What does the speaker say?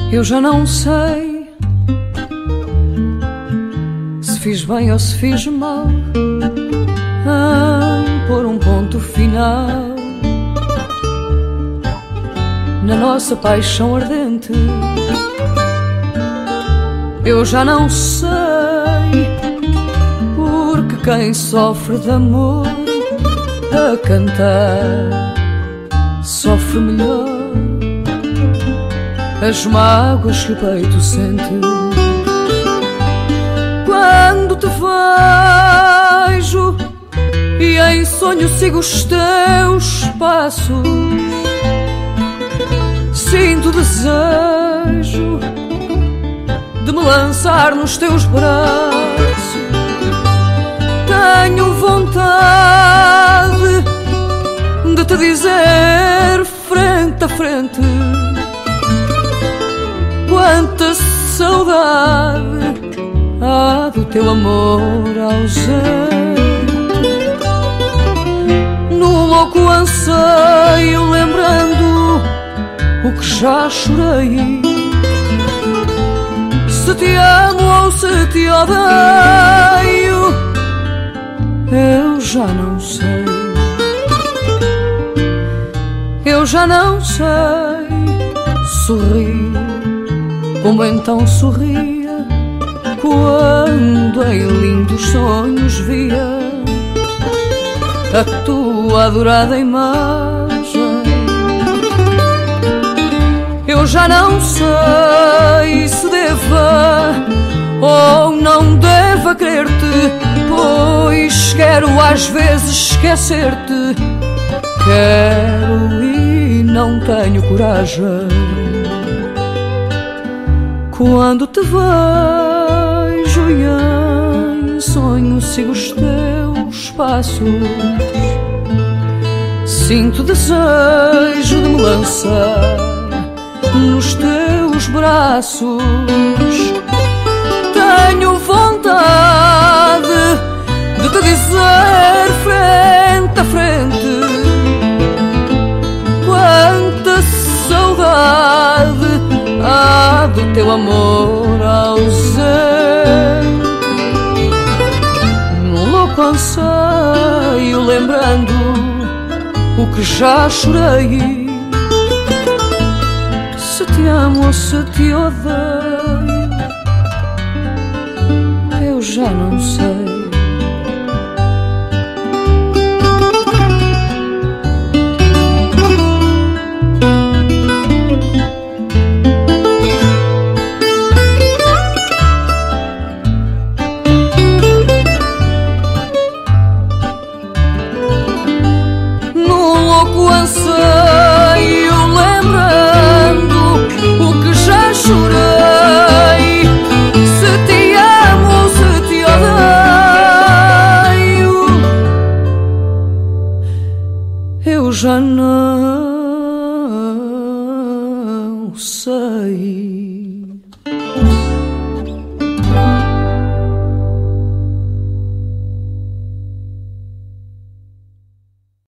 Eu já não sei se fiz bem ou se fiz mal em pôr um ponto final na nossa paixão ardente. Eu já não sei, porque quem sofre de amor a cantar sofre melhor as mágoas que o peito sente. Quando te vejo e em sonho sigo os teus passos, sinto desejo de me lançar nos teus braços. Tenho vontade de te dizer frente a frente quanta saudade há do teu amor ausente. No louco anseio, lembrando o que já chorei, se te amo ou se te odeio, eu já não sei. Eu já não sei sorrir como então sorria quando em lindos sonhos via a tua adorada imagem. Eu já não sei se deva ou não deva querer-te, pois quero às vezes esquecer-te. Quero e não tenho coragem. Quando te vejo e em sonho sigo os teus passos, sinto desejo de me lançar nos teus braços. Tenho vontade de te dizer frente a frente quanta saudade há do teu amor ausente. Num louco anseio, lembrando o que já chorei, se te amo ou se te odeio, eu já não sei. Eu já não sei.